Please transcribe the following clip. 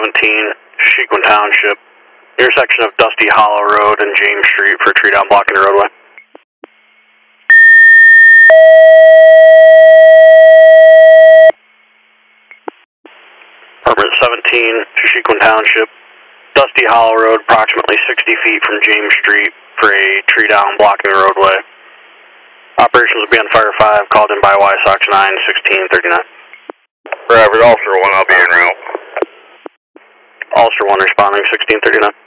17, Chiquin Township, intersection of Dusty Hollow Road and James Street for a tree down blocking the roadway. Apartment 17, Chiquin Township, Dusty Hollow Road, approximately 60 feet from James Street for a tree down blocking the roadway. Operations will be on Fire 5, called in by YSOX 9-1639. Forever, Ulster 1, I'll be en route. Ulster 1 responding 1639.